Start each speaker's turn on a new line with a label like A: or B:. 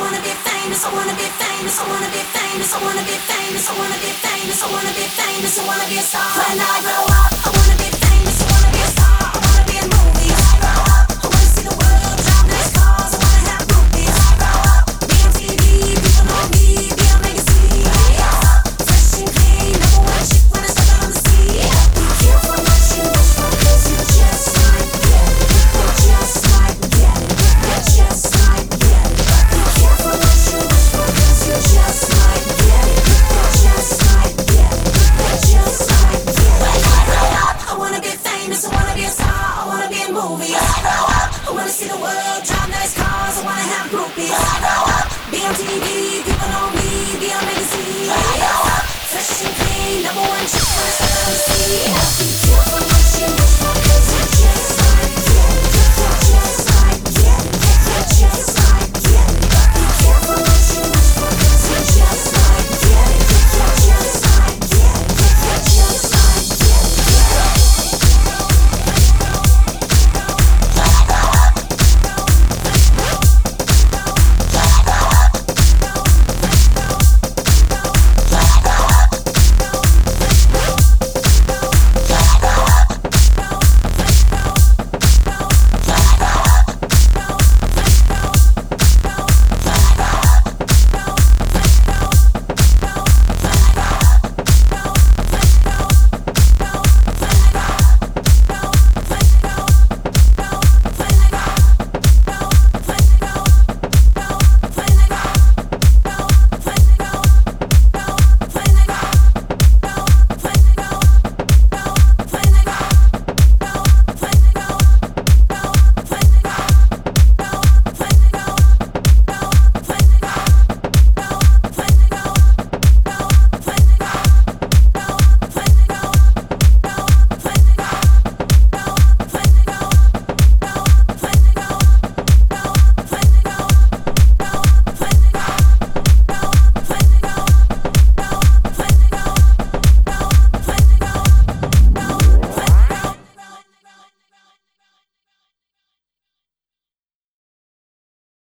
A: wanna be famous, I wanna be famous, I wanna be famous, I wanna be famous, I wanna be famous, I wanna be famous, I wanna be a star. When I grow up, I wanna be famous, I wanna be a star, I wanna be in movies. I grow up, I wanna see the world, drive nice cars, I wanna have groupies. I grow up, be on TV, people know me, be on magazine. Fresh and clean, number one chick when I step out on the scene. Be careful what you wish for, 'cause you just might get it. You just might get it. You just might get it. Be careful what you wish for, 'cause you just might get it. You just might get it. You just might get it. When I grow up, I wanna be famous, I wanna be a star, I wanna be in movies. I grow up, I wanna see the world, drive nice cars, I wanna have groupies. I grow up, be on TV, people know me, be on magazine. I grow up, fresh and clean, number one chick when I step on the scene.